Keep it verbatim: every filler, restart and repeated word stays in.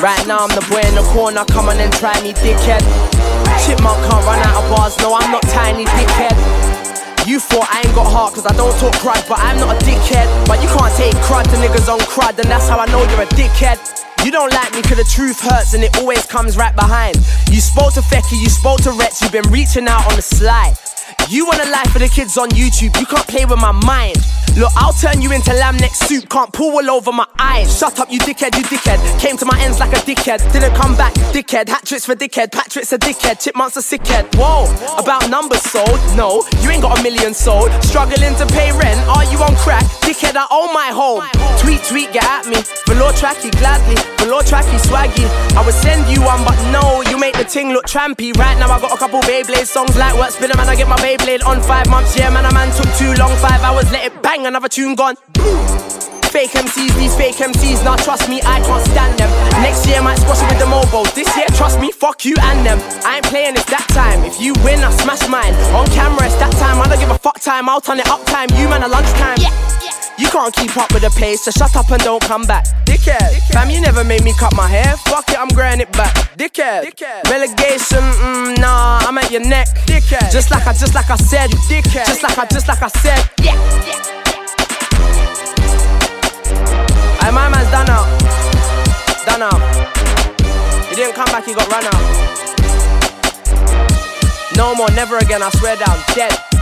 Right now I'm the boy in the corner, come on and try me, dickhead. Chipmunk can't run out of bars, no I'm not tiny, dickhead. You thought I ain't got heart cause I don't talk crud, but I'm not a dickhead. But you can't take crud to niggas on crud, and that's how I know you're a dickhead. You don't like me cause the truth hurts and it always comes right behind. You spoke to Fecky, you spoke to Rex, you've been reaching out on the slide. You want a life for the kids on YouTube, you can't play with my mind. Look, I'll turn you into lamb neck soup, can't pull all over my eyes. Shut up, you dickhead, you dickhead. Came to my ends like a dickhead, didn't come back, dickhead. Hat tricks for dickhead, Patrick's a dickhead, Chipmunk's a sickhead. Whoa, about numbers sold? No, you ain't got a million sold. Struggling to pay rent, are you on crack? Dickhead, I own my home. Tweet, tweet, get at me. Velour tracky, gladly. Velour tracky, swaggy. I would send you one, but no, you make the ting look trampy. Right now I got a couple Beyblade songs like work spinner, man. I get my Beyblade on five months, yeah, man. A man took too long, five hours, let it bang. Another tune gone. Fake M Cs, these fake M Cs, now trust me, I can't stand them. Next year I might squash it with the mobile. This year, trust me, fuck you and them. I ain't playing, it's that time. If you win, I smash mine. On camera, it's that time. I don't give a fuck time, I'll turn it up time. You man, a lunchtime. Yeah, yeah. You can't keep up with the pace, so shut up and don't come back. Dickhead, Dickhead. Fam, you never made me cut my hair. Fuck it, I'm growing it back. Dickhead, Dickhead. Relegation, mm, nah, I'm at your neck. Dickhead, Just like I, just like I said. Dickhead, Just like I, just like I said. Yeah, yeah. Hey, my man's done out. Done out. He didn't come back, he got run out. No more, never again, I swear down, dead.